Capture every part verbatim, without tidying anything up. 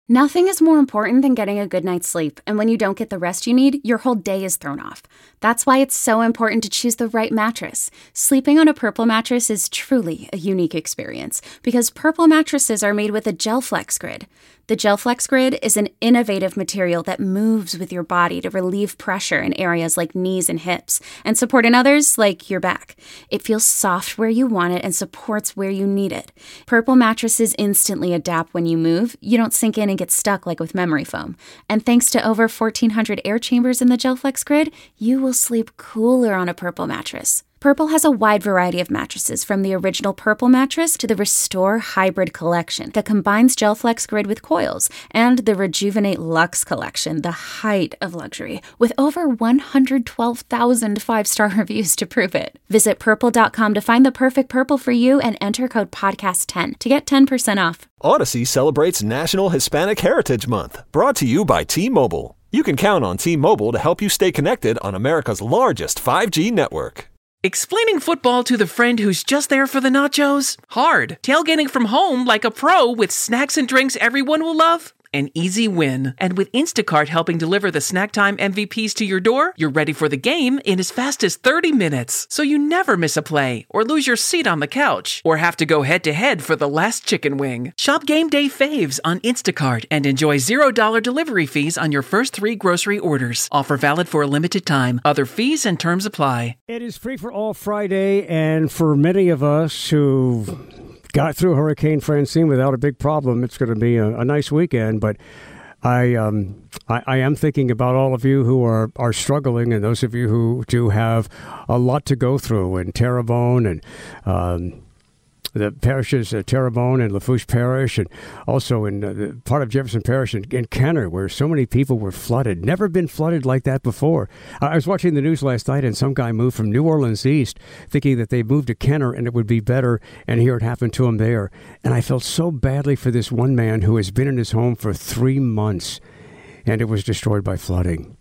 Nothing is more important than getting a good night's sleep, and when you don't get the rest you need, your whole day is thrown off. That's why it's so important to choose the right mattress. Sleeping on a Purple mattress is truly a unique experience, because Purple mattresses are made with a GelFlex Grid. The GelFlex Grid is an innovative material that moves with your body to relieve pressure in areas like knees and hips, and support in others like your back. It feels soft where you want it and supports where you need it. Purple mattresses instantly adapt when you move. You don't sink in and get stuck like with memory foam. And thanks to over fourteen hundred air chambers in the GelFlex Grid, you will sleep cooler on a Purple mattress. Purple has a wide variety of mattresses, from the original Purple mattress to the Restore Hybrid collection that combines GelFlex Grid with coils, and the Rejuvenate Luxe collection, the height of luxury, with over one hundred twelve thousand five-star reviews to prove it. Visit purple dot com to find the perfect Purple for you and enter code podcast ten to get ten percent off. Odyssey celebrates National Hispanic Heritage Month, brought to you by T-Mobile. You can count on T-Mobile to help you stay connected on America's largest five G network. Explaining football to the friend who's just there for the nachos? Hard. Tailgating from home like a pro with snacks and drinks everyone will love? An easy win. And with Instacart helping deliver the snack time M V Ps to your door, you're ready for the game in as fast as thirty minutes. So you never miss a play, or lose your seat on the couch, or have to go head-to-head for the last chicken wing. Shop Game Day faves on Instacart and enjoy zero dollars delivery fees on your first three grocery orders. Offer valid for a limited time. Other fees and terms apply. It is Free for All Friday, and for many of us who got through Hurricane Francine without a big problem, it's going to be a, a nice weekend. But I, um, I I am thinking about all of you who are, are struggling, and those of you who do have a lot to go through in Terrebonne and um, the parishes, uh, Terrebonne and Lafourche Parish, and also in uh, the part of Jefferson Parish in, in Kenner, where so many people were flooded. Never been flooded like that before. I, I was watching the news last night, and some guy moved from New Orleans East, thinking that they moved to Kenner and it would be better, and here it happened to him there. And I felt so badly for this one man who has been in his home for three months, and it was destroyed by flooding.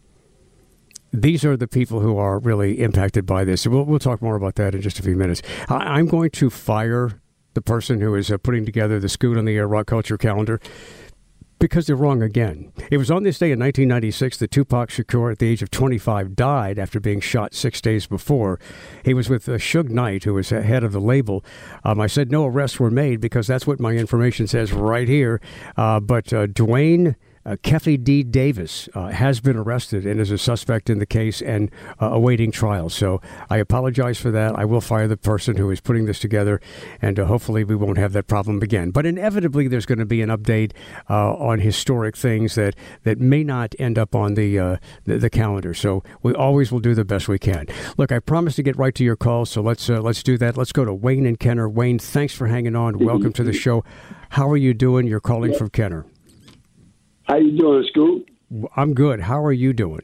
These are the people who are really impacted by this. We'll, we'll talk more about that in just a few minutes. I, I'm going to fire the person who is uh, putting together the Scoot on the Air Rock Culture calendar, because they're wrong again. It was on this day in nineteen ninety-six that Tupac Shakur, at the age of twenty-five, died after being shot six days before. He was with uh, Suge Knight, who was head of the label. Um, I said no arrests were made because that's what my information says right here. Uh, but uh, Dwayne Uh, Keffe D. Davis uh, has been arrested and is a suspect in the case and uh, awaiting trial. So I apologize for that. I will fire the person who is putting this together, and uh, hopefully we won't have that problem again. But inevitably, there's going to be an update uh, on historic things that, that may not end up on the, uh, the the calendar. So we always will do the best we can. Look, I promised to get right to your calls, so let's uh, let's do that. Let's go to Wayne and Kenner. Wayne, thanks for hanging on. Welcome to the show. How are you doing? You're calling from Kenner. How you doing, Scoop? I'm good. How are you doing?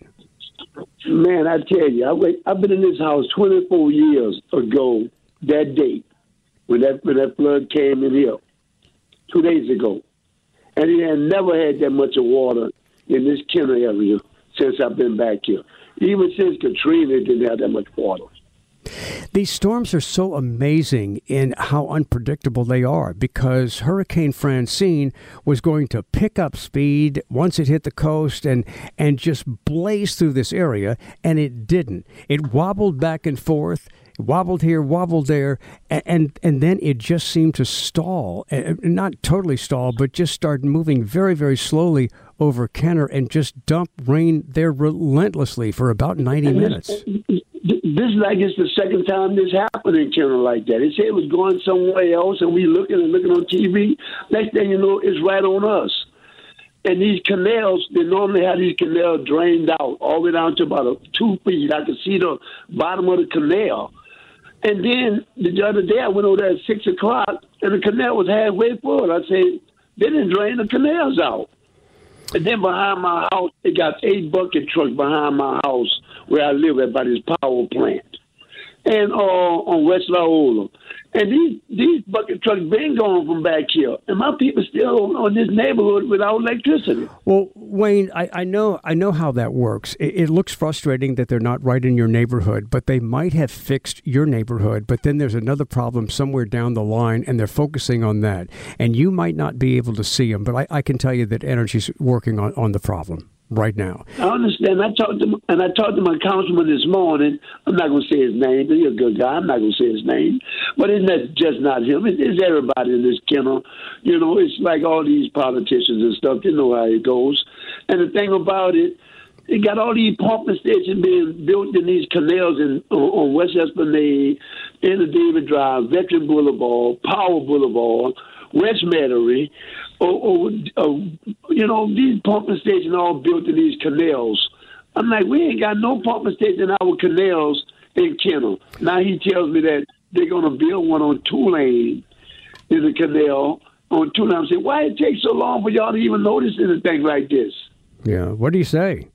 Man, I tell you, I wait, I've been in this house twenty-four years ago, that date, when that when that flood came in here, two days ago. And it had never had that much of water in this Kenner area since I've been back here. Even since Katrina, it didn't have that much water. These storms are so amazing in how unpredictable they are, because Hurricane Francine was going to pick up speed once it hit the coast and and just blaze through this area, and it didn't. It wobbled back and forth, wobbled here, wobbled there, and and, and then it just seemed to stall, not totally stall, but just start moving very, very slowly over Kenner and just dump rain there relentlessly for about ninety minutes. This is like it's the second time this happened in Kenner like that. It said it was going somewhere else, and we looking and looking on T V. Next thing you know, it's right on us. And these canals, they normally have these canals drained out all the way down to about a two feet. I could see the bottom of the canal. And then the other day, I went over there at six o'clock, and the canal was halfway full. I said, they didn't drain the canals out. And then behind my house, they got eight bucket trucks behind my house where I live at by this power plant. And uh, on West La Ola. And these these bucket trucks been going from back here, and my people still on, on this neighborhood without electricity. Well, Wayne, I, I know I know how that works. It, it looks frustrating that they're not right in your neighborhood, but they might have fixed your neighborhood. But then there's another problem somewhere down the line, and they're focusing on that. And you might not be able to see them, but I, I can tell you that Energy's working on, on the problem right now. I understand. I talked to and I talked to my councilman this morning. I'm not going to say his name. He's a good guy. I'm not going to say his name. But it's not just not him. It, it's everybody in this kennel. You know, it's like all these politicians and stuff. You know how it goes. And the thing about it, it got all these pumping stations being built in these canals in, on, on West Esplanade, in the David Drive, Veteran Boulevard, Power Boulevard, West Metairie, or, or, or, you know, these pumping stations all built in these canals. I'm like, we ain't got no pumping station in our canals in Kenner. Now he tells me that they're going to build one on Tulane in the canal on Tulane. I'm saying, why it take so long for y'all to even notice anything like this? Yeah, what do you say?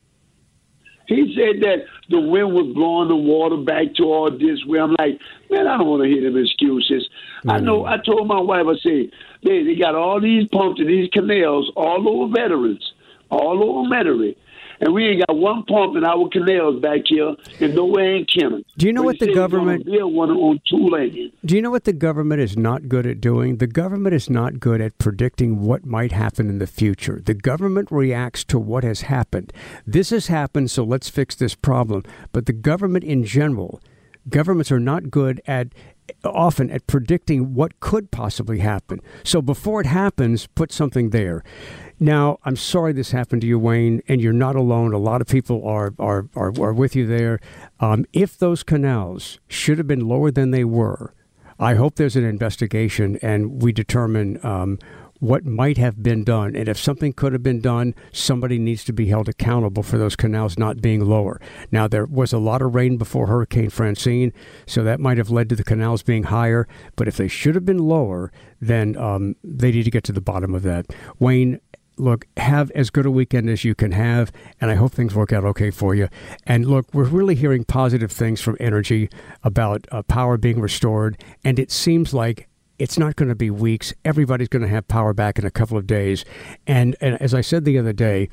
He said that the wind was blowing the water back toward this way. I'm like, man, I don't want to hear them excuses. Mm-hmm. I know. I told my wife, I said, they, they got all these pumps in these canals all over Veterans, all over Metairie. And we ain't got one pump in our canals back here and nowhere in Kenner. Do you know but what the government... build one on Tulane. Do you know what the government is not good at doing? The government is not good at predicting what might happen in the future. The government reacts to what has happened. This has happened, so let's fix this problem. But the government in general, governments are not good at often at predicting what could possibly happen. So before it happens, put something there. Now, I'm sorry this happened to you, Wayne, and you're not alone. A lot of people are are are, are with you there. Um, if those canals should have been lower than they were, I hope there's an investigation and we determine um, what might have been done. And if something could have been done, somebody needs to be held accountable for those canals not being lower. Now, there was a lot of rain before Hurricane Francine, so that might have led to the canals being higher. But if they should have been lower, then um, they need to get to the bottom of that. Wayne, look, have as good a weekend as you can have, and I hope things work out okay for you. And look, we're really hearing positive things from Energy about uh, power being restored, and it seems like it's not going to be weeks. Everybody's going to have power back in a couple of days. And, and as I said the other day,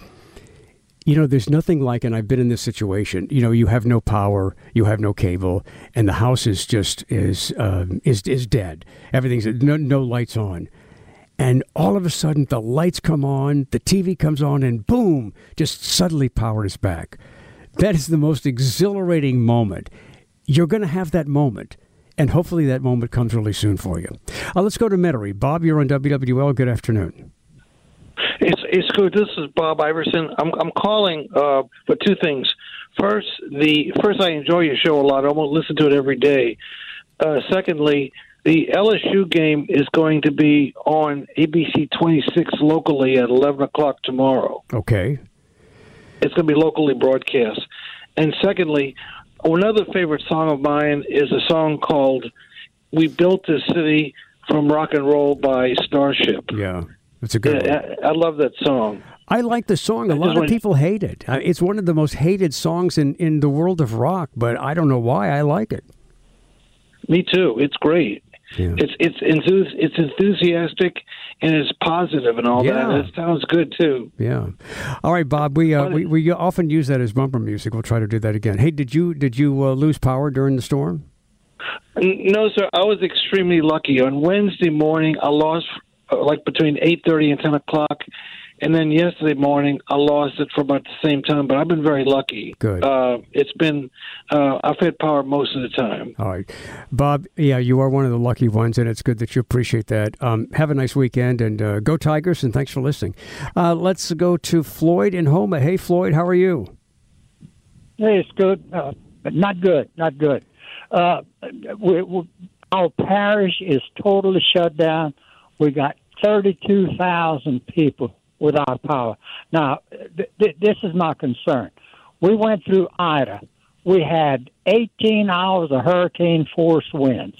you know, there's nothing like, and I've been in this situation, you know, you have no power, you have no cable, and the house is just, is, um, is, is dead. Everything's, no, no lights on. And all of a sudden, the lights come on, the T V comes on, and boom, just suddenly power is back. That is the most exhilarating moment. You're going to have that moment, and hopefully that moment comes really soon for you. Uh, let's go to Metairie. Bob, you're on W W L. Good afternoon. It's it's good. This is Bob Iverson. I'm I'm calling uh, for two things. First, the first I enjoy your show a lot. I won't listen to it every day. Uh, secondly, the L S U game is going to be on A B C twenty-six locally at eleven o'clock tomorrow. Okay. It's going to be locally broadcast. And secondly, another favorite song of mine is a song called "We Built This City" from Rock and Roll by Starship. Yeah, it's a good yeah, one. I, I love that song. I like the song. A lot of people hate it. It's one of the most hated songs in, in the world of rock, but I don't know why I like it. Me too. It's great. Yeah. It's it's enthus- it's enthusiastic and it's positive and all yeah. that. It sounds good too. Yeah. All right, Bob. We uh, we we often use that as bumper music. We'll try to do that again. Hey, did you did you uh, lose power during the storm? No, sir. I was extremely lucky. On Wednesday morning, I lost uh, like between eight thirty and ten o'clock. And then yesterday morning, I lost it for about the same time, but I've been very lucky. Good. Uh, it's been, uh, I've had power most of the time. All right. Bob, yeah, you are one of the lucky ones, and it's good that you appreciate that. Um, have a nice weekend, and uh, go Tigers, and thanks for listening. Uh, let's go to Floyd in Houma. Hey, Floyd, how are you? Hey, it's good. Uh, not good, not good. Uh, we, we, our parish is totally shut down. We got thirty-two thousand people without power. Now, th- th- this is my concern. We went through Ida. We had eighteen hours of hurricane force winds.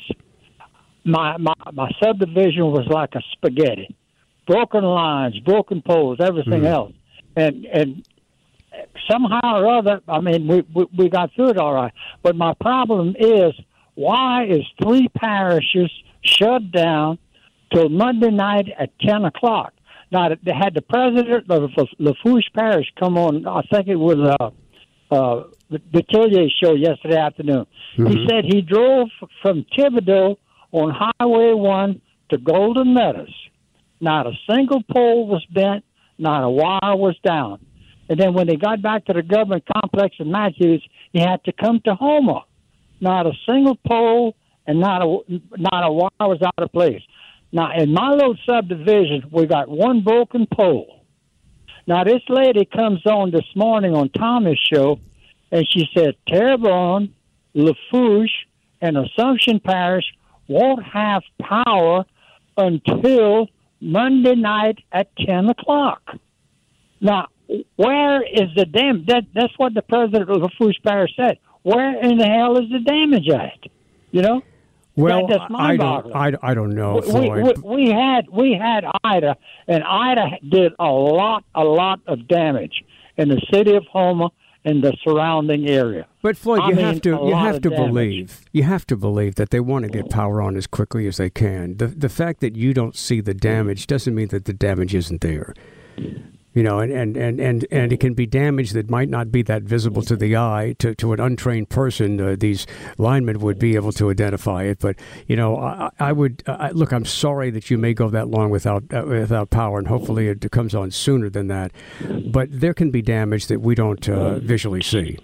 My, my my subdivision was like a spaghetti. Broken lines, broken poles, everything mm. else. And and somehow or other, I mean, we, we, we got through it all right. But my problem is why is three parishes shut down till Monday night at ten o'clock? Now, they had the president of Lafourche Parish come on, I think it was uh, uh, the Tillier show yesterday afternoon. Mm-hmm. He said he drove from Thibodaux on Highway one to Golden Meadows. Not a single pole was bent, not a wire was down. And then when they got back to the government complex in Matthews, he had to come to Homer. Not a single pole and not a, not a wire was out of place. Now, in my little subdivision, we got one broken pole. Now, this lady comes on this morning on Tommy's show, and she said Terrebonne, Lafourche, and Assumption Parish won't have power until Monday night at ten o'clock. Now, where is the damage? That, that's what the president of Lafourche Parish said. Where in the hell is the damage at? You know? Well, that, that's I don't, I, I don't know, Floyd. We, we, we had we had Ida, and Ida did a lot, a lot of damage in the city of Homer and the surrounding area. But Floyd, I you mean, have to a you lot have of to damage. believe you have to believe that they want to get power on as quickly as they can. The the fact that you don't see the damage doesn't mean that the damage isn't there. You know, and, and, and, and, and it can be damage that might not be that visible to the eye. To, to an untrained person, uh, these linemen would be able to identify it. But, you know, I, I would I, look, I'm sorry that you may go that long without uh, without power, and hopefully it comes on sooner than that. But there can be damage that we don't uh, visually see.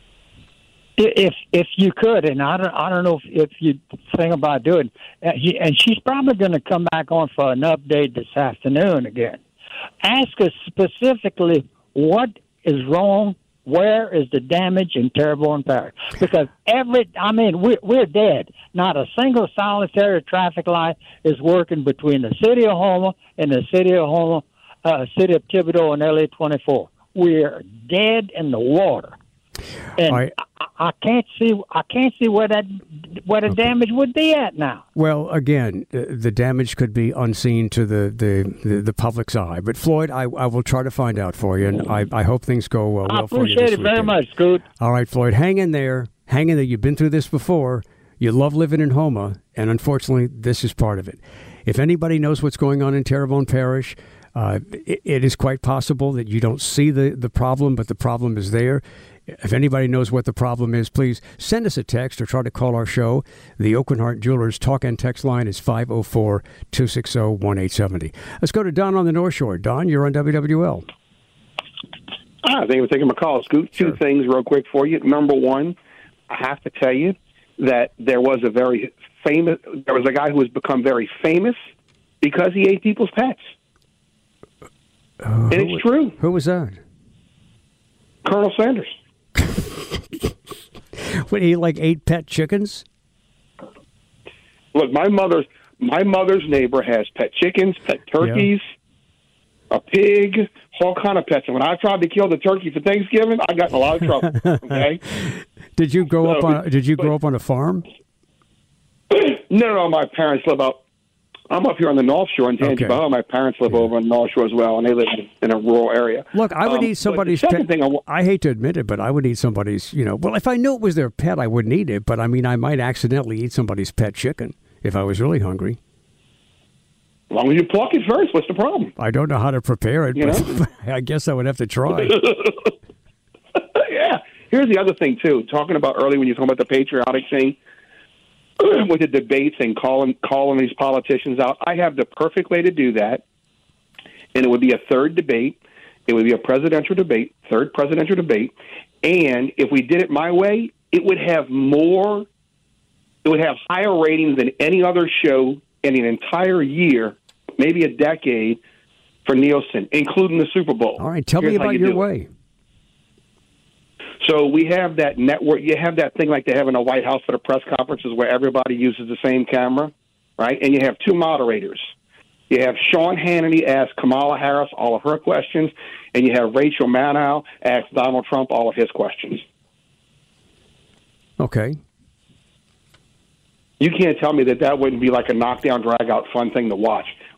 If if you could, and I don't I don't know if, if you think about doing it, and she's probably going to come back on for an update this afternoon again. Ask us specifically what is wrong, where is the damage in Terrebonne Parish. Because every, I mean, we're, we're dead. Not a single solitary traffic light is working between the city of Homer and the city of Homer, uh, city of Thibodaux and L A twenty-four. We're dead in the water. And I, I, I can't see I can't see where that where the okay. damage would be at now. Well, again, the damage could be unseen to the, the, the, the public's eye. But Floyd, I, I will try to find out for you, and I, I hope things go uh, well for you. I appreciate it very much, Scoot. All right, Floyd, hang in there. Hang in there. You've been through this before. You love living in Homer, and unfortunately, this is part of it. If anybody knows what's going on in Terrebonne Parish, uh, it, it is quite possible that you don't see the, the problem, but the problem is there. If anybody knows what the problem is, please send us a text or try to call our show. The Aucoin Hart Jewelers talk and text line is five oh four, two six oh, one eight seven oh. Let's go to Don on the North Shore. Don, you're on W W L. Ah, thank you for taking my call, Scoot. Sure. Two things real quick for you. Number one, I have to tell you that there was a very famous, there was a guy who has become very famous because he ate people's pets. Uh, and who, it's true. Who was that? Colonel Sanders. What, he like ate pet chickens? Look, my mother's my mother's neighbor has pet chickens, pet turkeys, yeah. a pig, all kind of pets. And when I tried to kill the turkey for Thanksgiving, I got in a lot of trouble. Okay. Did you grow so, up on? Did you but, grow up on a farm? No, no. My parents live out. I'm up here on the North Shore in Tangipahoa. Okay. My parents live yeah. over on the North Shore as well, and they live in a rural area. Look, I would um, eat somebody's pet. Thing I, w- I hate to admit it, but I would eat somebody's, you know, well, if I knew it was their pet, I wouldn't eat it. But, I mean, I might accidentally eat somebody's pet chicken if I was really hungry. As long as you pluck it first, what's the problem? I don't know how to prepare it, you but know? I guess I would have to try. Yeah. Here's the other thing, too. Talking about earlier when you were talking about the patriotic thing, with the debates and calling calling these politicians out. I have the perfect way to do that, and it would be a third debate. It would be a presidential debate, third presidential debate, and if we did it my way, it would have more, it would have higher ratings than any other show in an entire year, maybe a decade, for Nielsen, including the Super Bowl. All right, tell Here's me about you your way. It. So we have that network. You have that thing like they have in the White House for the press conferences where everybody uses the same camera, right? And you have two moderators. You have Sean Hannity ask Kamala Harris all of her questions, and you have Rachel Maddow ask Donald Trump all of his questions. Okay. You can't tell me that that wouldn't be like a knockdown, drag-out, fun thing to watch.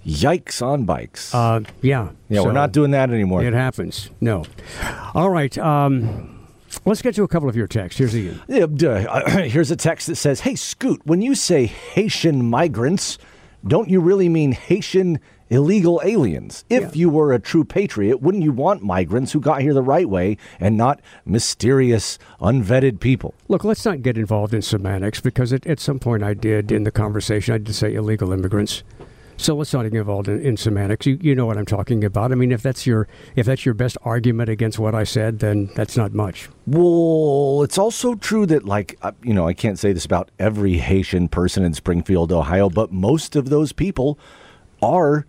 Yikes on bikes. Uh, yeah. Yeah, so we're not doing that anymore. It happens. No. All right. Um, let's get to a couple of your texts. Here's Ian. Yeah, uh, here's a text that says, hey, Scoot, when you say Haitian migrants, don't you really mean Haitian illegal aliens? If Yeah. you were a true patriot, wouldn't you want migrants who got here the right way and not mysterious, unvetted people? Look, let's not get involved in semantics because at, at some point I did in the conversation, I did say illegal immigrants. So let's not get involved in, in semantics. You, you know what I'm talking about. I mean, if that's your if that's your best argument against what I said, then that's not much. Well, it's also true that, like, uh, you know, I can't say this about every Haitian person in Springfield, Ohio, but most of those people are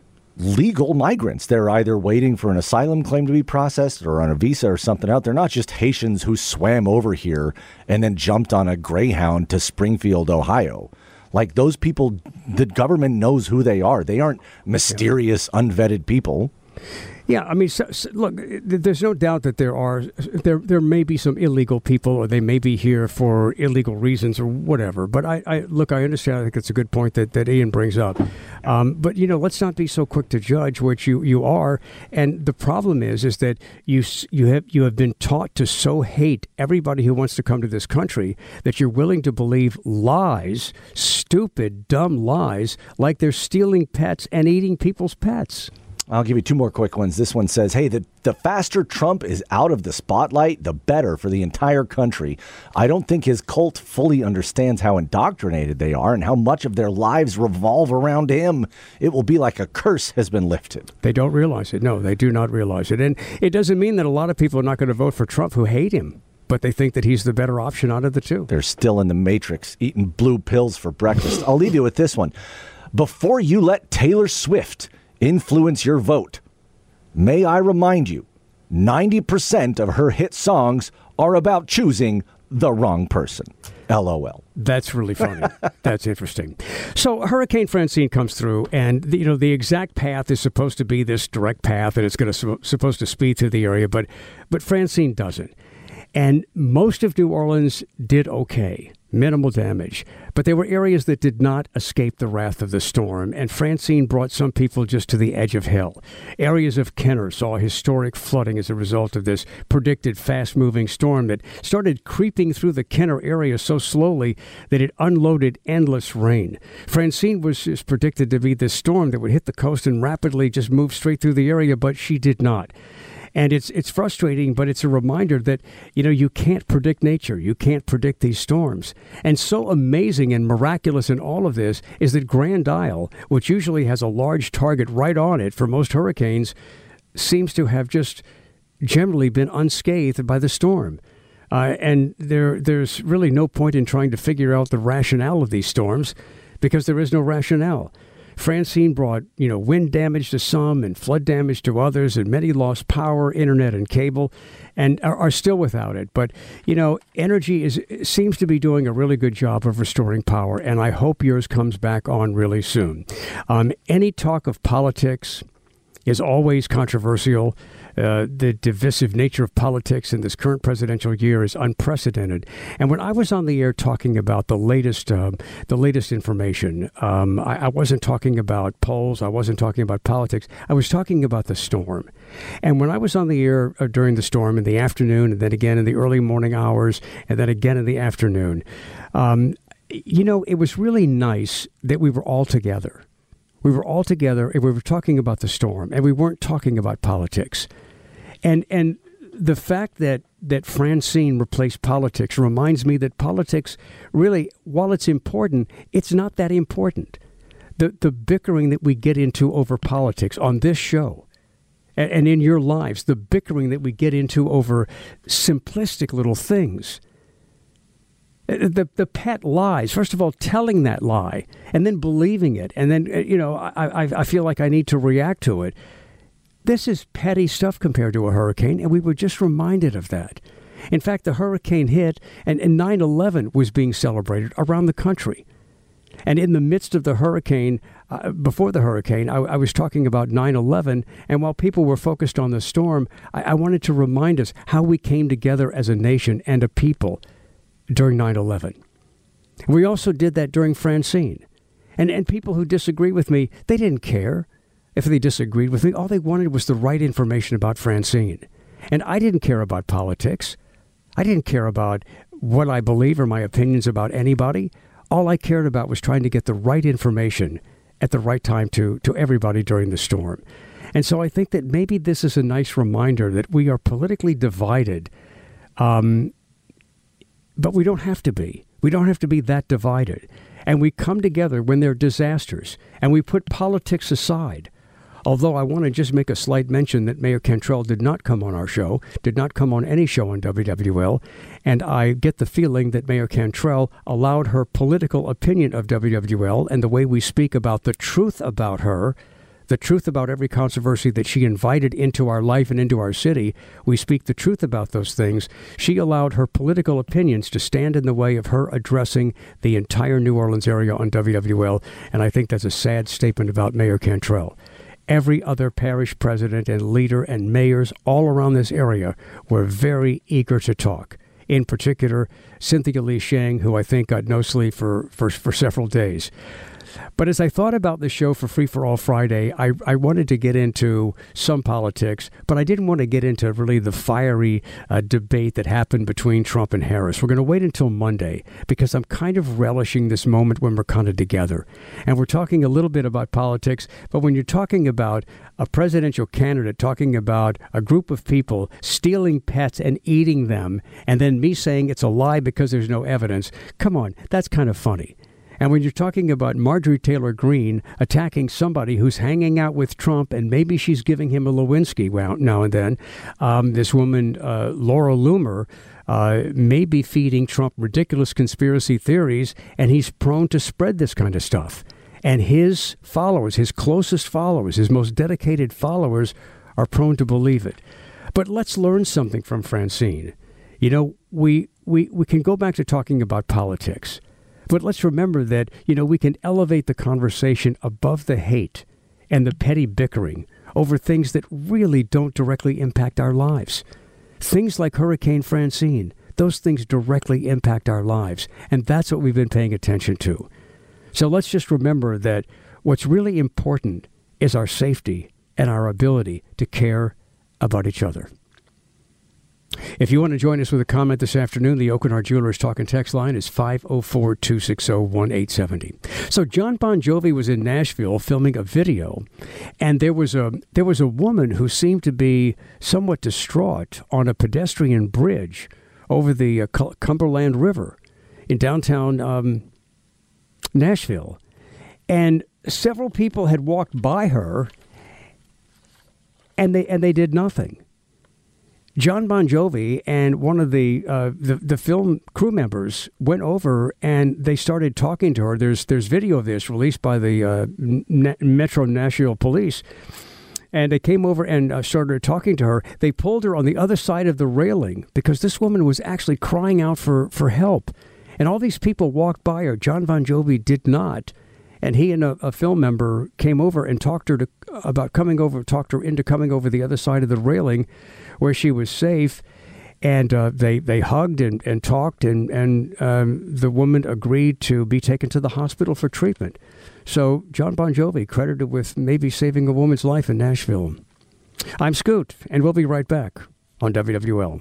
legal migrants. They're either waiting for an asylum claim to be processed or on a visa or something else. They're not just Haitians who swam over here and then jumped on a Greyhound to Springfield, Ohio. Like, those people, the government knows who they are. They aren't mysterious, unvetted people. Yeah, I mean, so, so, look, there's no doubt that there are there there may be some illegal people, or they may be here for illegal reasons or whatever. But I, I look, I understand. I think it's a good point that, that Ian brings up. Um, but you know, let's not be so quick to judge, which you, you are. And the problem is, is that you you have you have been taught to so hate everybody who wants to come to this country that you're willing to believe lies, stupid, dumb lies, like they're stealing pets and eating people's pets. I'll give you two more quick ones. This one says, hey, the, the faster Trump is out of the spotlight, the better for the entire country. I don't think his cult fully understands how indoctrinated they are and how much of their lives revolve around him. It will be like a curse has been lifted. They don't realize it. No, they do not realize it. And it doesn't mean that a lot of people are not going to vote for Trump who hate him, but they think that he's the better option out of the two. They're still in the Matrix, eating blue pills for breakfast. I'll leave you with this one. Before you let Taylor Swift influence your vote, may I remind you, ninety percent of her hit songs are about choosing the wrong person. L O L. That's really funny. That's interesting. So Hurricane Francine comes through, and the, you know the exact path is supposed to be this direct path, and it's going to supposed to speed through the area, but but Francine doesn't. And most of New Orleans did okay, minimal damage. But there were areas that did not escape the wrath of the storm, and Francine brought some people just to the edge of hell. Areas of Kenner saw historic flooding as a result of this predicted fast-moving storm that started creeping through the Kenner area so slowly that it unloaded endless rain. Francine was just predicted to be this storm that would hit the coast and rapidly just move straight through the area, but she did not. And it's it's frustrating, but it's a reminder that, you know, you can't predict nature. You can't predict these storms. And so amazing and miraculous in all of this is that Grand Isle, which usually has a large target right on it for most hurricanes, seems to have just generally been unscathed by the storm. Uh, and there there's really no point in trying to figure out the rationale of these storms because there is no rationale. Francine brought, you know, wind damage to some and flood damage to others, and many lost power, internet, and cable, and are, are still without it. But, you know, Energy is seems to be doing a really good job of restoring power, and I hope yours comes back on really soon. Um, any talk of politics is always controversial. Uh, the divisive nature of politics in this current presidential year is unprecedented. And when I was on the air talking about the latest, uh, the latest information, um, I, I wasn't talking about polls. I wasn't talking about politics. I was talking about the storm. And when I was on the air uh, during the storm in the afternoon, and then again in the early morning hours, and then again in the afternoon, um, you know, it was really nice that we were all together. We were all together and we were talking about the storm, and we weren't talking about politics. And and the fact that, that Francine replaced politics reminds me that politics really, while it's important, it's not that important. The the bickering that we get into over politics on this show and, and in your lives, the bickering that we get into over simplistic little things. The the pet lies. First of all, telling that lie and then believing it. And then, you know, I, I I feel like I need to react to it. This is petty stuff compared to a hurricane, and we were just reminded of that. In fact, the hurricane hit, and, and nine eleven was being celebrated around the country. And in the midst of the hurricane, uh, before the hurricane, I, I was talking about nine eleven, and while people were focused on the storm, I, I wanted to remind us how we came together as a nation and a people during nine eleven. We also did that during Francine. And, and people who disagree with me, they didn't care if they disagreed with me. All they wanted was the right information about Francine. And I didn't care about politics. I didn't care about what I believe or my opinions about anybody. All I cared about was trying to get the right information at the right time to, to everybody during the storm. And so I think that maybe this is a nice reminder that we are politically divided, um, but we don't have to be. We don't have to be that divided. And we come together when there are disasters, and we put politics aside. Although I want to just make a slight mention that Mayor Cantrell did not come on our show, did not come on any show on W W L, and I get the feeling that Mayor Cantrell allowed her political opinion of W W L and the way we speak about the truth about her, the truth about every controversy that she invited into our life and into our city. We speak the truth about those things. She allowed her political opinions to stand in the way of her addressing the entire New Orleans area on W W L, and I think that's a sad statement about Mayor Cantrell. Every other parish president and leader and mayors all around this area were very eager to talk. In particular, Cynthia Lee Shang, who I think got no sleep for, for, for several days. But as I thought about the show for Free for All Friday, I, I wanted to get into some politics, but I didn't want to get into really the fiery uh, debate that happened between Trump and Harris. We're going to wait until Monday because I'm kind of relishing this moment when we're kind of together. And we're talking a little bit about politics, but when you're talking about a presidential candidate talking about a group of people stealing pets and eating them, and then me saying it's a lie because there's no evidence, come on, that's kind of funny. And when you're talking about Marjorie Taylor Greene attacking somebody who's hanging out with Trump and maybe she's giving him a Lewinsky now and then, um, this woman, uh, Laura Loomer, uh, may be feeding Trump ridiculous conspiracy theories, and he's prone to spread this kind of stuff. And his followers, his closest followers, his most dedicated followers are prone to believe it. But let's learn something from Francine. You know, we, we, we can go back to talking about politics. But let's remember that, you know, we can elevate the conversation above the hate and the petty bickering over things that really don't directly impact our lives. Things like Hurricane Francine, those things directly impact our lives. And that's what we've been paying attention to. So let's just remember that what's really important is our safety and our ability to care about each other. If you want to join us with a comment this afternoon, the Oakenard Jewelers Talk and Text line is five oh four, two six oh, one eight seven oh. So John Bon Jovi was in Nashville filming a video, and there was a there was a woman who seemed to be somewhat distraught on a pedestrian bridge over the uh, Cumberland River in downtown um, Nashville. And several people had walked by her, and they and they did nothing. John Bon Jovi and one of the, uh, the the film crew members went over and they started talking to her. There's there's video of this released by the uh, N- Metro Nashville Police. And they came over and uh, started talking to her. They pulled her on the other side of the railing because this woman was actually crying out for, for help. And all these people walked by her. John Bon Jovi did not. And he and a, a film member came over and talked to her to, about coming over, talked her into coming over the other side of the railing where she was safe. And uh, they, they hugged and, and talked, and, and um, the woman agreed to be taken to the hospital for treatment. So John Bon Jovi credited with maybe saving a woman's life in Nashville. I'm Scoot, and we'll be right back on W W L.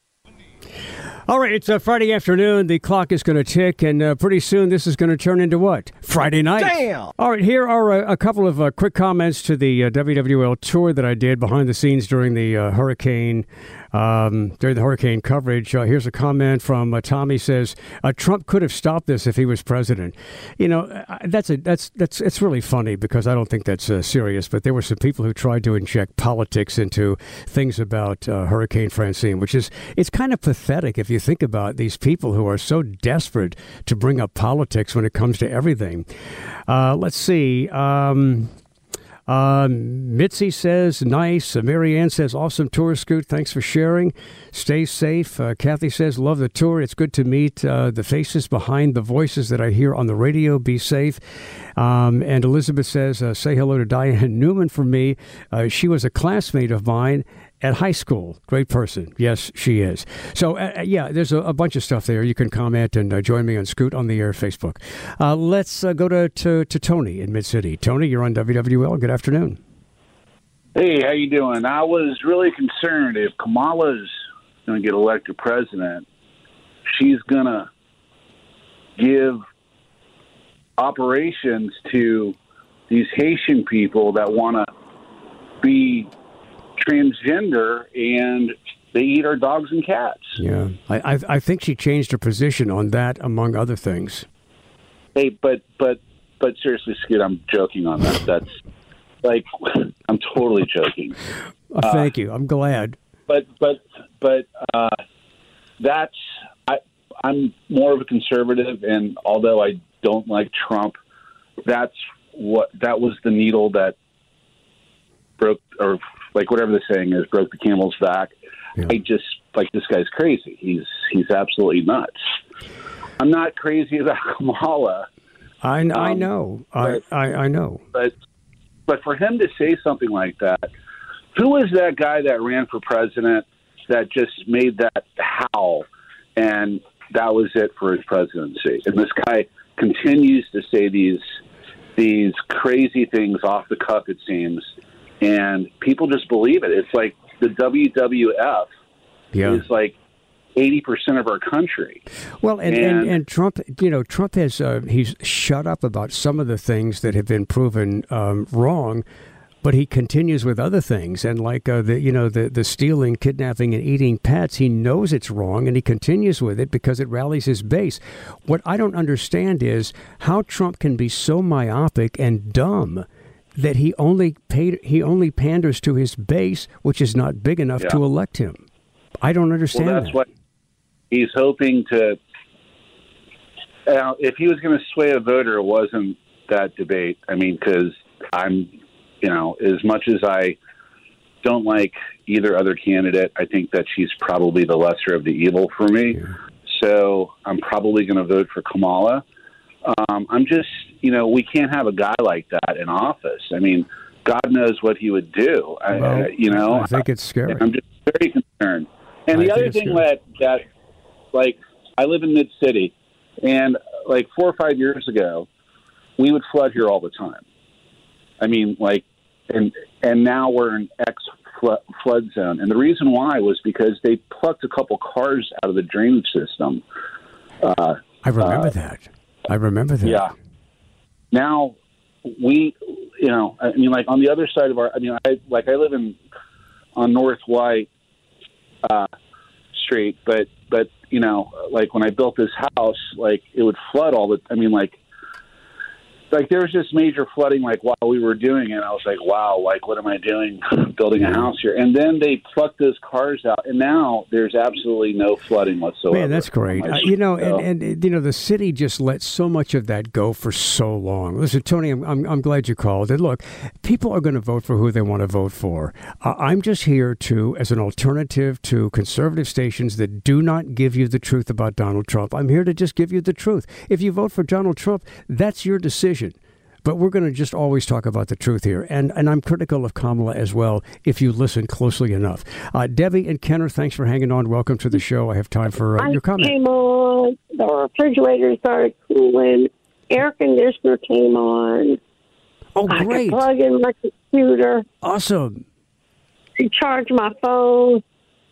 All right, it's a Friday afternoon. The clock is going to tick, and uh, pretty soon this is going to turn into what? Friday night. Damn! All right, here are a, a couple of uh, quick comments to the uh, W W L tour that I did behind the scenes during the uh, hurricane, um, during the hurricane coverage. Uh, here's a comment from uh, Tommy says, uh, Trump could have stopped this if he was president. You know, uh, that's a that's that's it's really funny because I don't think that's uh, serious, but there were some people who tried to inject politics into things about uh, Hurricane Francine, which is, it's kind of pathetic if you think about these people who are so desperate to bring up politics when it comes to everything. Uh, let's see. Um, uh, Mitzi says, nice. Uh, Mary Ann says, awesome tour, Scoot. Thanks for sharing. Stay safe. Uh, Kathy says, love the tour. It's good to meet uh, the faces behind the voices that I hear on the radio. Be safe. Um, and Elizabeth says, uh, say hello to Diane Newman for me. Uh, she was a classmate of mine at high school. Great person. Yes, she is. So, uh, yeah, there's a, a bunch of stuff there. You can comment and uh, join me on Scoot on the Air Facebook. Uh, let's uh, go to, to, to Tony in Mid-City. Tony, you're on W W L. Good afternoon. Hey, how you doing? I was really concerned if Kamala's going to get elected president, she's going to give operations to these Haitian people that want to be transgender and they eat our dogs and cats. Yeah, I, I I think she changed her position on that, among other things. Hey, but but but seriously, Skid, I'm joking on that. That's like I'm totally joking. Uh, thank uh, you. I'm glad. But but but uh, that's I. I'm more of a conservative, and although I don't like Trump, that's what that was the needle that broke, or like whatever the saying is, broke the camel's back. Yeah. I just like this guy's crazy. He's he's absolutely nuts. I'm not crazy about Kamala. I, um, I know. But, I, I I know. But but for him to say something like that, who was that guy that ran for president that just made that howl, and that was it for his presidency? And this guy continues to say these these crazy things off the cuff, it seems, and people just believe it. It's like the W W F yeah. is like eighty percent of our country. Well, and, and, and, and Trump, you know, Trump has, uh, he's shut up about some of the things that have been proven um, wrong, but he continues with other things. And like, uh, the you know, the, the stealing, kidnapping, and eating pets, he knows it's wrong, and he continues with it because it rallies his base. What I don't understand is how Trump can be so myopic and dumb that he only paid, he only panders to his base, which is not big enough yeah. to elect him. I don't understand well, that's that. what he's hoping to. Uh, if he was going to sway a voter, it wasn't that debate. I mean, because I'm, you know, as much as I don't like either other candidate, I think that she's probably the lesser of the evil for me. Yeah. So I'm probably going to vote for Kamala. Um, I'm just, you know, we can't have a guy like that in office. I mean, God knows what he would do. Well, I, you know, I think it's scary. I'm just very concerned. And I the other thing that, that, like, I live in Mid-City, and like four or five years ago, we would flood here all the time. I mean, like, and and now we're in X flood, flood zone. And the reason why was because they plucked a couple cars out of the drainage system. Uh, I remember uh, that. I remember that. Yeah. Now we, you know, I mean, like on the other side of our, I mean, I like I live in on North White uh, Street, but but you know, like when I built this house, like it would flood all the. I mean, like. Like there was just major flooding, like while we were doing it. I was like, "Wow, like what am I doing, building a house here?" And then they plucked those cars out, and now there's absolutely no flooding whatsoever. Man, that's great. Uh, you know, and, and you know, the city just let so much of that go for so long. Listen, Tony, I'm I'm, I'm glad you called. And look, people are going to vote for who they want to vote for. Uh, I'm just here to, as an alternative to conservative stations that do not give you the truth about Donald Trump. I'm here to just give you the truth. If you vote for Donald Trump, that's your decision. But we're going to just always talk about the truth here. And and I'm critical of Kamala as well, if you listen closely enough. Uh, Debbie and Kenner, thanks for hanging on. Welcome to the show. I have time for uh, your comment. I came on. The refrigerator started cooling. Air conditioner came on. Oh, I great. could plug in my computer. Awesome. Recharge my phone.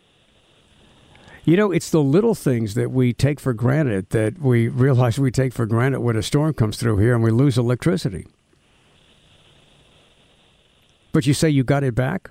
You know, it's the little things that we take for granted that we realize we take for granted when a storm comes through here and we lose electricity. But you say you got it back?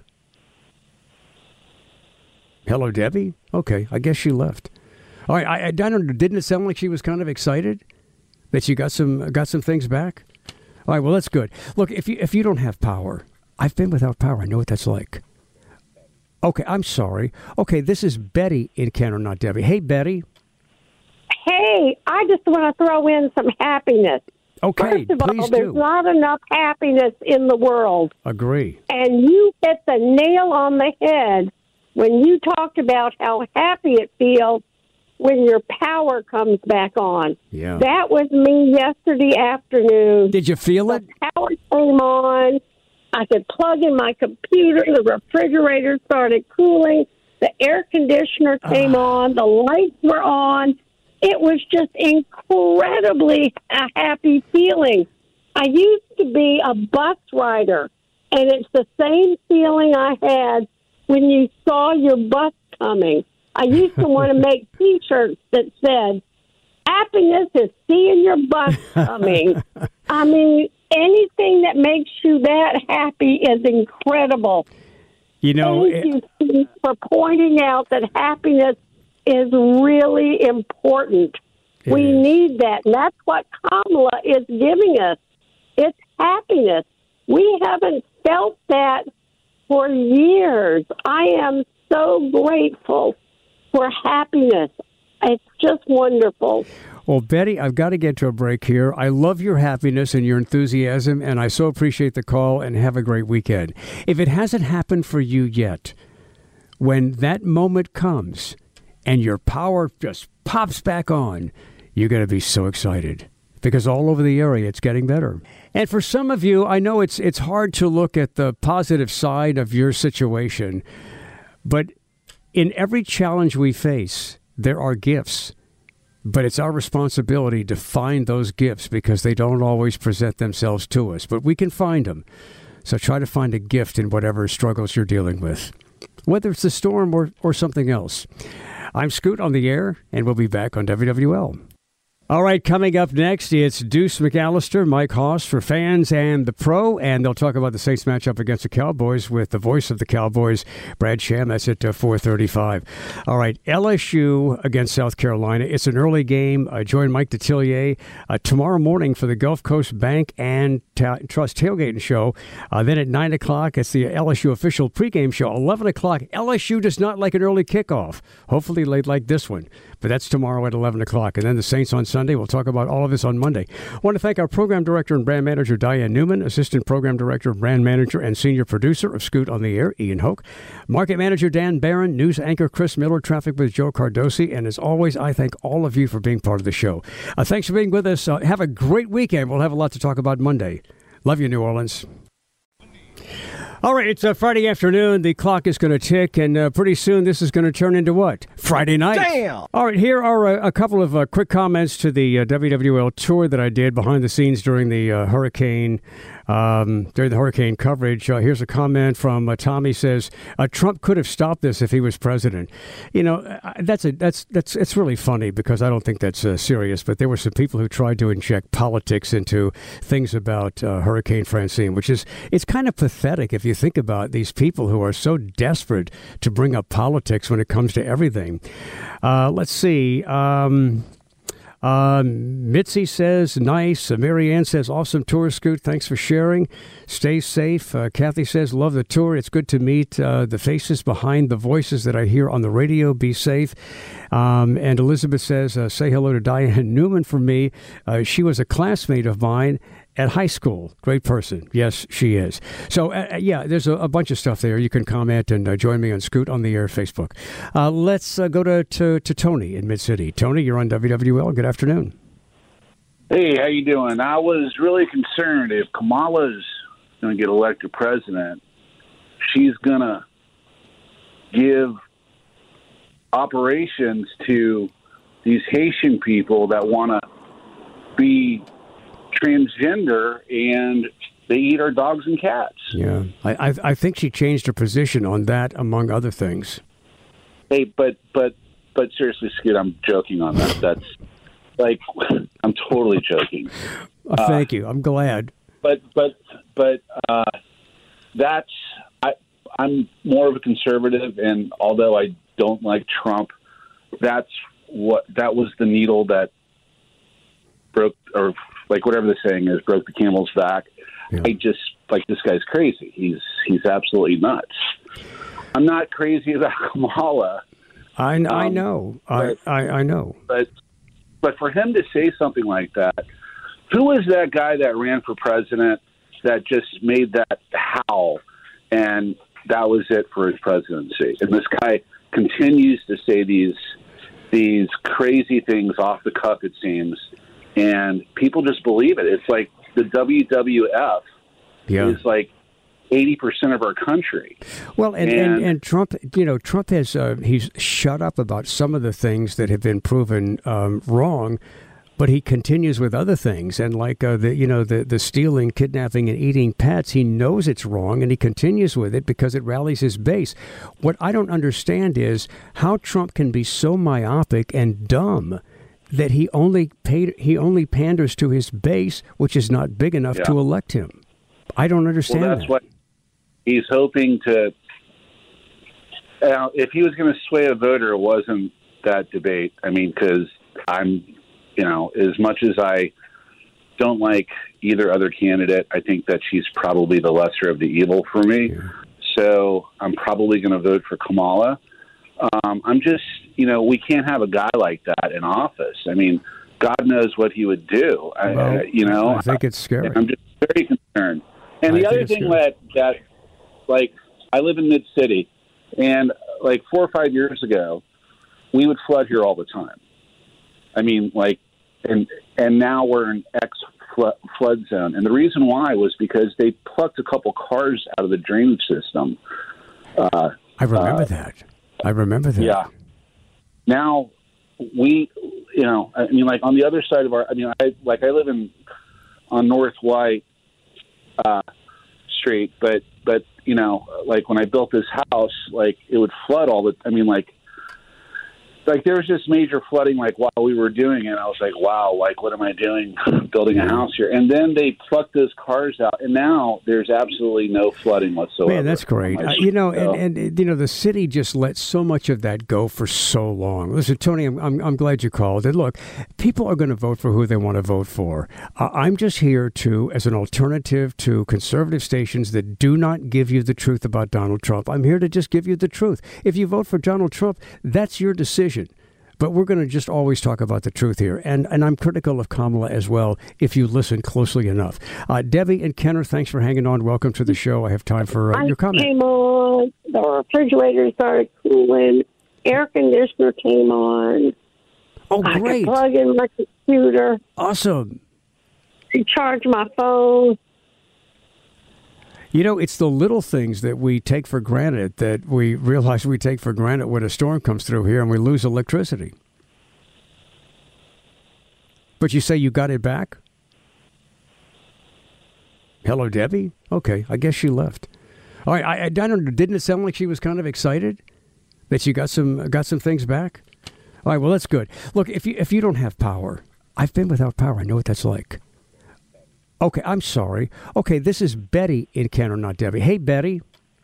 Hello, Debbie? Okay, I guess she left. All right, I, I don't, didn't it sound like she was kind of excited that she got some got some things back? All right, well, that's good. Look, if you if you don't have power, I've been without power. I know what that's like. Okay, I'm sorry. Okay, this is Betty in Kenner, not Debbie. Hey, Betty. Hey, I just want to throw in some happiness. Okay, First of please all, do. there's not enough happiness in the world. Agree. And you hit the nail on the head when you talked about how happy it feels when your power comes back on. Yeah. That was me yesterday afternoon. Did you feel it? The power came on, I could plug in my computer. The refrigerator started cooling. The air conditioner came uh. on. The lights were on. It was just incredibly a happy feeling. I used to be a bus rider, and it's the same feeling I had when you saw your bus coming. I used to want to make T-shirts that said, happiness is seeing your bus coming. I mean, anything that makes you that happy is incredible. You know, Thank you, Steve, for pointing out that happiness is really important. We is. need that, and that's what Kamala is giving us. It's happiness. We haven't felt that for years. I am so grateful for happiness. It's just wonderful. Well, Betty, I've got to get to a break here. I love your happiness and your enthusiasm, and I so appreciate the call, and have a great weekend. If it hasn't happened for you yet, when that moment comes and your power just pops back on, you're going to be so excited, because all over the area it's getting better. And for some of you, I know it's it's hard to look at the positive side of your situation, but in every challenge we face, there are gifts. But it's our responsibility to find those gifts, because they don't always present themselves to us. But we can find them. So try to find a gift in whatever struggles you're dealing with, whether it's the storm or, or something else. I'm Scoot on the air, and we'll be back on W W L. All right, coming up next, it's Deuce McAllister, Mike Hoss for fans and the pro, and they'll talk about the Saints matchup against the Cowboys with the voice of the Cowboys, Brad Sham. That's at uh, four thirty-five. All right, L S U against South Carolina. It's an early game. Uh, join Mike Detillier uh, tomorrow morning for the Gulf Coast Bank and Ta- Trust Tailgating Show. Uh, then at nine o'clock, it's the L S U official pregame show. eleven o'clock, L S U does not like an early kickoff. Hopefully they'd like this one. But that's tomorrow at eleven o'clock. And then the Saints on Sunday. We'll talk about all of this on Monday. I want to thank our program director and brand manager, Diane Newman, assistant program director, brand manager, and senior producer of Scoot on the Air, Ian Hoke, market manager, Dan Barron, news anchor, Chris Miller, traffic with Joe Cardosi. And as always, I thank all of you for being part of the show. Uh, thanks for being with us. Uh, have a great weekend. We'll have a lot to talk about Monday. Love you, New Orleans. All right, it's a Friday afternoon. The clock is going to tick, and uh, pretty soon this is going to turn into what? Friday night. Damn! All right, here are a, a couple of uh, quick comments to the uh, W W L tour that I did behind the scenes during the uh, hurricane Um, during the hurricane coverage. Uh, here's a comment from uh, Tommy. Says uh, Trump could have stopped this if he was president. You know, uh, that's a that's that's it's really funny, because I don't think that's uh, serious. But there were some people who tried to inject politics into things about uh, Hurricane Francine, which is it's kind of pathetic if you think about these people who are so desperate to bring up politics when it comes to everything. Uh, let's see. Um, Um, Mitzi says, nice. Uh, Mary Ann says, awesome tour, Scoot. Thanks for sharing. Stay safe. Uh, Kathy says, love the tour. It's good to meet uh, the faces behind the voices that I hear on the radio. Be safe. Um, and Elizabeth says, uh, say hello to Diane Newman for me. Uh, she was a classmate of mine at high school. Great person. Yes, she is. So, uh, yeah, there's a, a bunch of stuff there. You can comment and uh, join me on Scoot on the Air Facebook. Uh, let's uh, go to, to, to Tony in Mid-City. Tony, you're on W W L. Good afternoon. Hey, how you doing? I was really concerned if Kamala's going to get elected president, she's going to give operations to these Haitian people that want to be transgender, and they eat our dogs and cats. Yeah, I, I I think she changed her position on that, among other things. Hey, but but but seriously, Skid, I'm joking on that. That's like I'm totally joking. Uh, thank uh, you. I'm glad. But but but uh, that's I. I'm more of a conservative, and although I don't like Trump, that's what that was the needle that broke, or like whatever the saying is, broke the camel's back. Yeah. I just like this guy's crazy. He's he's absolutely nuts. I'm not crazy about Kamala. I um, I know. But, I, I I know. But but for him to say something like that, who was that guy that ran for president that just made that howl, and that was it for his presidency? And this guy continues to say these these crazy things off the cuff, it seems. And people just believe it. It's like the W W F yeah. is like eighty percent of our country. Well, and, and, and, and Trump, you know, Trump has, uh, he's shut up about some of the things that have been proven um, wrong, but he continues with other things. And like, uh, the you know, the, the stealing, kidnapping, and eating pets, he knows it's wrong, and he continues with it because it rallies his base. What I don't understand is how Trump can be so myopic and dumb that he only paid, he only panders to his base, which is not big enough yeah. to elect him. I don't understand well, that's that. what he's hoping to. Uh, if he was going to sway a voter, it wasn't that debate. I mean, because I'm, you know, as much as I don't like either other candidate, I think that she's probably the lesser of the evil for me. Yeah. So I'm probably going to vote for Kamala. Um, I'm just, you know, we can't have a guy like that in office. I mean, God knows what he would do. Well, I, you know, I think it's scary. I'm just very concerned. And I the other thing that, that, like, I live in Mid-City, and, like, four or five years ago, we would flood here all the time. I mean, like, and and now we're in ex-flood zone. And the reason why was because they plucked a couple cars out of the drainage system. Uh, I remember uh, that. I remember that. Yeah. Now we, you know, I mean, like on the other side of our, I mean, I like I live in on North White uh, Street, but but you know, like when I built this house, like it would flood all the. I mean, like. Like there was just major flooding, like while we were doing it, I was like, "Wow, like what am I doing, building a house here?" And then they plucked those cars out, and now there's absolutely no flooding whatsoever. Man, that's great. Uh, you know, and, and you know, the city just let so much of that go for so long. Listen, Tony, I'm I'm, I'm glad you called. And look, people are going to vote for who they want to vote for. Uh, I'm just here to, as an alternative to conservative stations that do not give you the truth about Donald Trump. I'm here to just give you the truth. If you vote for Donald Trump, that's your decision. But we're going to just always talk about the truth here. And and I'm critical of Kamala as well, if you listen closely enough. Uh, Debbie and Kenner, thanks for hanging on. Welcome to the show. I have time for uh, your comment. I came on. The refrigerator started cooling. Air conditioner came on. Oh, I great. could plug in my computer. Awesome. Charge my phone. You know, it's the little things that we take for granted that we realize we take for granted when a storm comes through here and we lose electricity. But you say you got it back? Hello, Debbie? Okay, I guess she left. All right, I, I don't know, didn't it sound like she was kind of excited that she got some got some things back? All right, well, that's good. Look, if you if you don't have power, I've been without power. I know what that's like. Okay, I'm sorry. Okay, this is Betty in Kenner, not Debbie. Hey, Betty.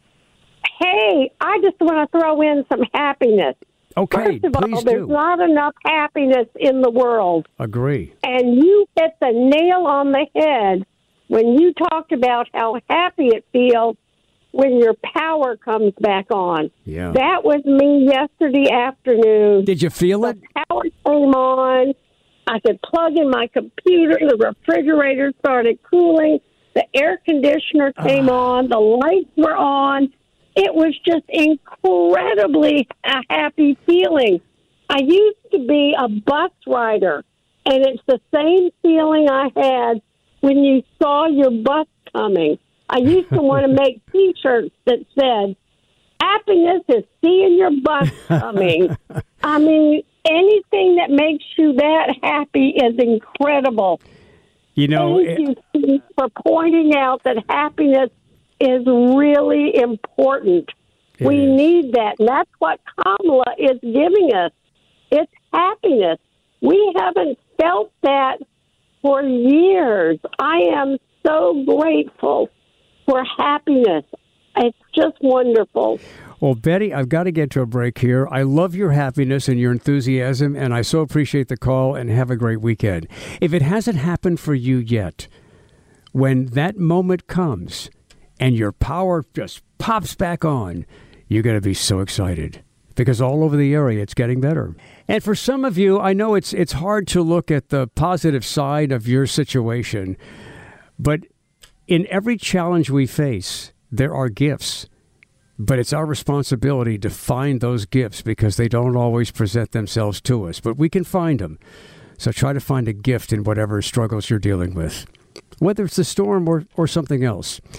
Hey, I just want to throw in some happiness. Okay, First of please all, there's do. not enough happiness in the world. Agree. And you hit the nail on the head when you talked about how happy it feels when your power comes back on. Yeah. That was me yesterday afternoon. Did you feel it? The power came on. I could plug in my computer. The refrigerator started cooling. The air conditioner came uh. on. The lights were on. It was just incredibly a happy feeling. I used to be a bus rider, and it's the same feeling I had when you saw your bus coming. I used to want to make T-shirts that said, "Happiness is seeing your bus coming." I mean, anything that makes you that happy is incredible. You know, Thank you Steve, for pointing out that happiness is really important. We is. need that, and that's what Kamala is giving us. It's happiness. We haven't felt that for years. I am so grateful for happiness. It's just wonderful. Well, Betty, I've got to get to a break here. I love your happiness and your enthusiasm, and I so appreciate the call, and have a great weekend. If it hasn't happened for you yet, when that moment comes and your power just pops back on, you're going to be so excited, because all over the area it's getting better. And for some of you, I know it's it's hard to look at the positive side of your situation, but in every challenge we face, there are gifts. But it's our responsibility to find those gifts, because they don't always present themselves to us. But we can find them. So try to find a gift in whatever struggles you're dealing with, whether it's the storm or, or something else.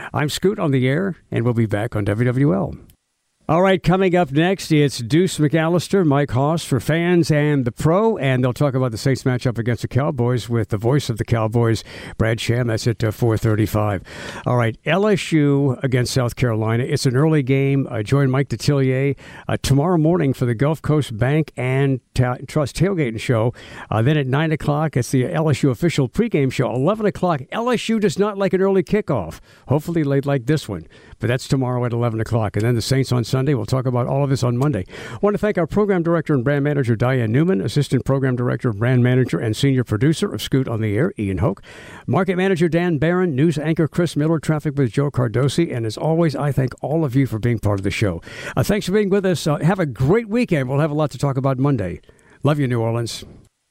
I'm Scoot on the air, and we'll be back on W W L. All right, coming up next, it's Deuce McAllister, Mike Hoss for fans and the pro, and they'll talk about the Saints matchup against the Cowboys with the voice of the Cowboys, Brad Sham. That's at uh, four thirty-five. All right, L S U against South Carolina. It's an early game. Uh, join Mike Detillier uh, tomorrow morning for the Gulf Coast Bank and Ta- Trust Tailgating Show. Uh, then at nine o'clock, it's the L S U official pregame show. eleven o'clock, L S U does not like an early kickoff. Hopefully they'd like this one. But that's tomorrow at eleven o'clock. And then the Saints on Sunday. We'll talk about all of this on Monday. I want to thank our program director and brand manager, Diane Newman, assistant program director, brand manager, and senior producer of Scoot on the Air, Ian Hoke, market manager, Dan Barron, news anchor, Chris Miller, traffic with Joe Cardosi. And as always, I thank all of you for being part of the show. Uh, thanks for being with us. Uh, have a great weekend. We'll have a lot to talk about Monday. Love you, New Orleans.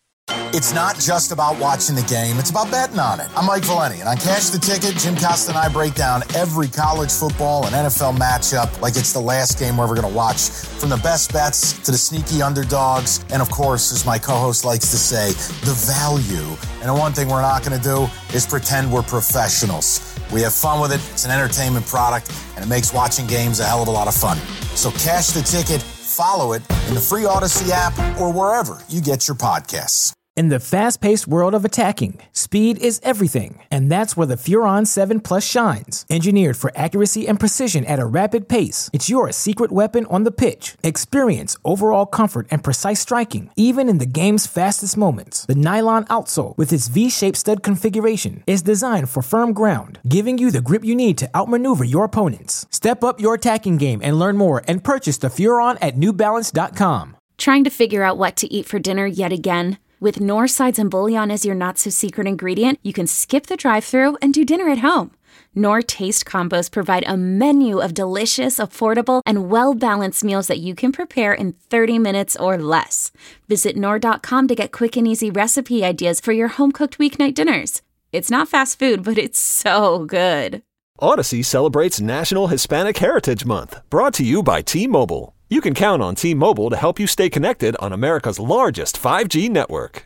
It's not just about watching the game, it's about betting on it. I'm Mike Valenti, and on Cash the Ticket, Jim Costa and I break down every college football and N F L matchup like it's the last game we're ever going to watch, from the best bets to the sneaky underdogs, and of course, as my co-host likes to say, the value. And the one thing we're not going to do is pretend we're professionals. We have fun with it, it's an entertainment product, and it makes watching games a hell of a lot of fun. So Cash the Ticket, follow it in the free Odyssey app or wherever you get your podcasts. In the fast-paced world of attacking, speed is everything, and that's where the Furon seven Plus shines. Engineered for accuracy and precision at a rapid pace, it's your secret weapon on the pitch. Experience overall comfort and precise striking, even in the game's fastest moments. The nylon outsole, with its V-shaped stud configuration, is designed for firm ground, giving you the grip you need to outmaneuver your opponents. Step up your attacking game and learn more and purchase the Furon at new balance dot com. Trying to figure out what to eat for dinner yet again? With Knorr sides and bouillon as your not-so-secret ingredient, you can skip the drive-thru and do dinner at home. Knorr Taste Combos provide a menu of delicious, affordable, and well-balanced meals that you can prepare in thirty minutes or less. Visit Knorr dot com to get quick and easy recipe ideas for your home-cooked weeknight dinners. It's not fast food, but it's so good. Odyssey celebrates National Hispanic Heritage Month, brought to you by T-Mobile. You can count on T-Mobile to help you stay connected on America's largest five G network.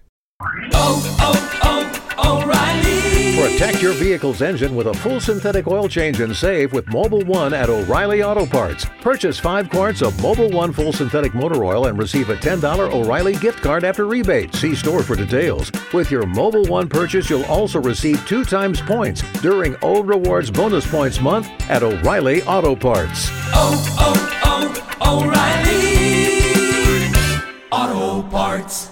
Oh, oh, oh, O'Reilly! Protect your vehicle's engine with a full synthetic oil change and save with Mobil one at O'Reilly Auto Parts. Purchase five quarts of Mobil one full synthetic motor oil and receive a ten dollars O'Reilly gift card after rebate. See store for details. With your Mobil one purchase, you'll also receive two times points during O Rewards Bonus Points Month at O'Reilly Auto Parts. Oh, oh, oh, O'Reilly Auto Parts.